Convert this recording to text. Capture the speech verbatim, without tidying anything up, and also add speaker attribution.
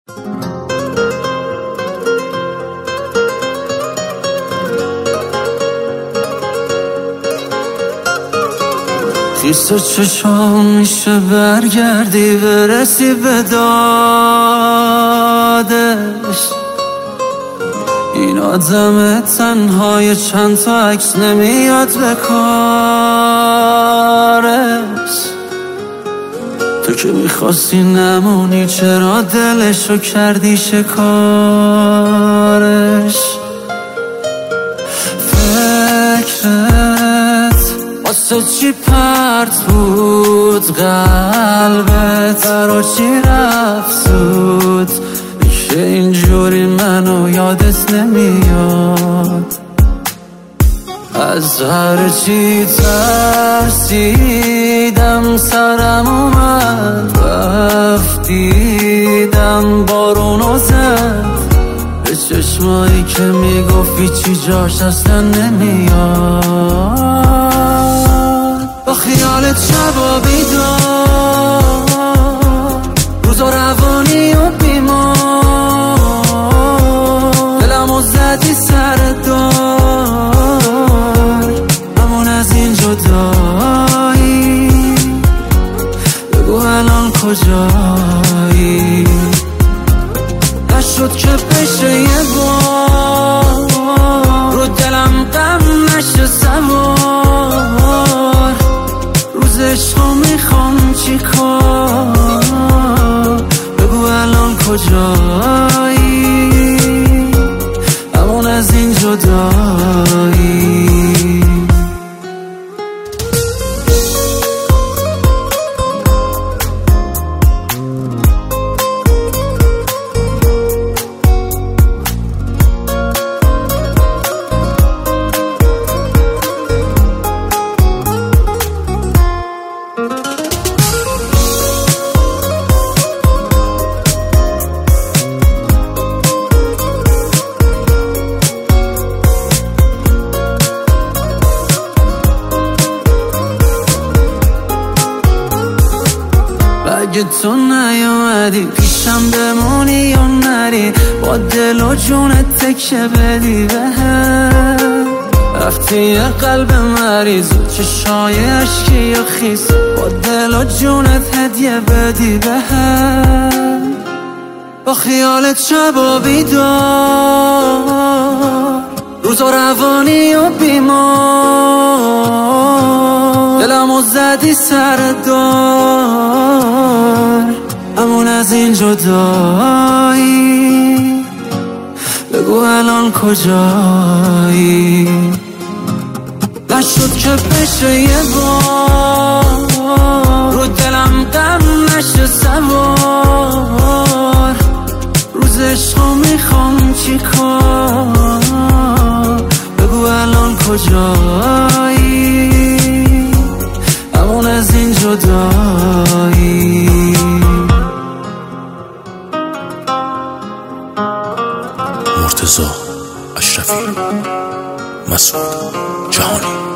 Speaker 1: خیس چشام میشه برگردی برسی به دادش. این آدم تنهای چند تا عکس نمیاد به کارش. تو که میخواستی نمونی چرا دلشو کردی شکارش. فکرت واسه چی پرت بود قلبت، برا چی رفت زود میشه اینجوری منو یادت نمیاد. از هر چی ترسیدم سرم اومد رفتیدم بارونو زد به چشمایی که میگفتی چی جاش اصلا نمیاد. با خیالت شبا بیدار روزا روانی و بیمار دلمو زدی سر دار همون از این جدایی. بگو الان کجایی؟ نشد که بشه یه بار رو دلم غم نشه سوار. روز عشقو میخوام چی کار؟ بگو الان کجایی؟ همون از این جدایی. اگه تو نیومدی پیشم بمونی یا نری، با دل و جونت تکه بدی بهم. رفتی یه قلب مریض و چشای عشقی و خیس، با دل و جونت هدیه بدی بهم. با خیالت شبا بیدار روزا روانی و بیمار دلمو زدی سر دار همون از این جدایی. بگو الان کجایی؟ نشد که بشه یه بار رو دلم غم نشه سوار. روز عشقو میخوام چی کار؟ بگو الان کجایی؟ همون از این جدایی.
Speaker 2: مرتضی اشرفی، مسعود جهانی.